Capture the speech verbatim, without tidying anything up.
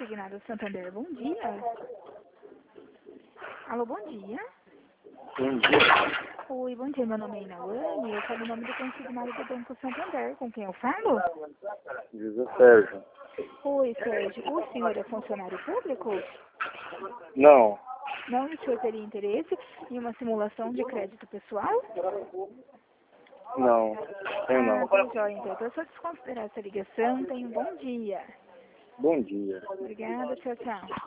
Consignado Santander, bom dia. Alô, bom dia. Bom dia. Oi, bom dia, meu nome é Inawane, eu falo em nome do consignado do Banco Santander, com quem eu falo? José Sérgio. Oi, Sérgio, o senhor é funcionário público? Não, Não, e o senhor teria interesse em uma simulação de crédito pessoal? não, eu Ah, não. tá jóia, então. Então, só desconsiderar essa ligação, tenha um bom dia. Bom dia. Obrigada, tchau, tchau.